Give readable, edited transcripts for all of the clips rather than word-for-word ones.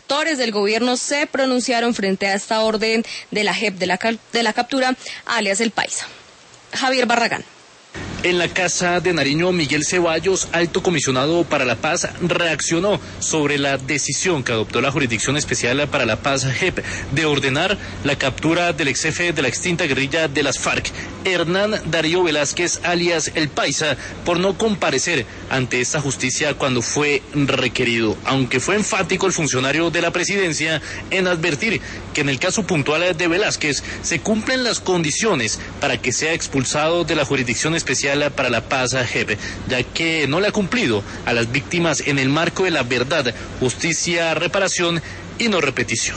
sectores del gobierno se pronunciaron frente a esta orden de la JEP de la captura, alias El Paisa. Javier Barragán. En la Casa de Nariño, Miguel Ceballos, alto comisionado para la paz, reaccionó sobre la decisión que adoptó la Jurisdicción Especial para la Paz, JEP, de ordenar la captura del ex jefe de la extinta guerrilla de las FARC, Hernán Darío Velázquez, alias El Paisa, por no comparecer ante esta justicia cuando fue requerido, aunque fue enfático el funcionario de la presidencia en advertir que en el caso puntual de Velázquez se cumplen las condiciones para que sea expulsado de la Jurisdicción Especial para la Paz, JEP, ya que no le ha cumplido a las víctimas en el marco de la verdad, justicia, reparación y no repetición.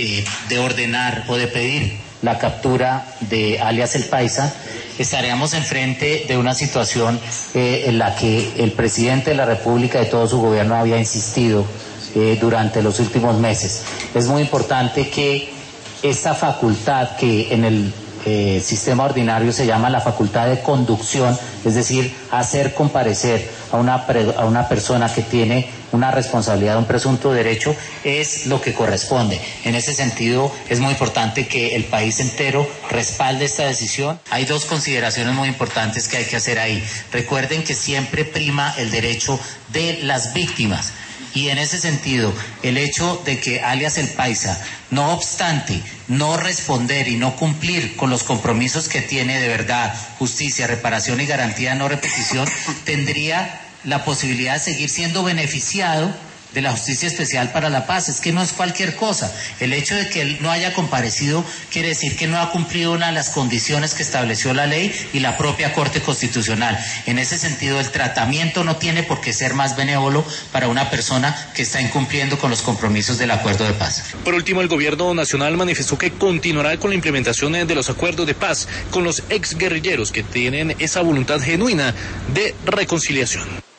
De ordenar o de pedir la captura de alias El Paisa, estaríamos enfrente de una situación en la que el presidente de la República y todo su gobierno había insistido durante los últimos meses. Es muy importante que esta facultad que en el sistema ordinario se llama la facultad de conducción, es decir, hacer comparecer a una persona que tiene una responsabilidad, un presunto derecho, es lo que corresponde. En ese sentido, es muy importante que el país entero respalde esta decisión. Hay dos consideraciones muy importantes que hay que hacer ahí. Recuerden que siempre prima el derecho de las víctimas. Y en ese sentido, el hecho de que alias El Paisa, no obstante no responder y no cumplir con los compromisos que tiene de verdad, justicia, reparación y garantía de no repetición, tendría la posibilidad de seguir siendo beneficiado de la Justicia Especial para la Paz. Es que no es cualquier cosa. El hecho de que él no haya comparecido quiere decir que no ha cumplido una de las condiciones que estableció la ley y la propia Corte Constitucional. En ese sentido, el tratamiento no tiene por qué ser más benévolo para una persona que está incumpliendo con los compromisos del acuerdo de paz. Por último, el gobierno nacional manifestó que continuará con la implementación de los acuerdos de paz con los exguerrilleros que tienen esa voluntad genuina de reconciliación.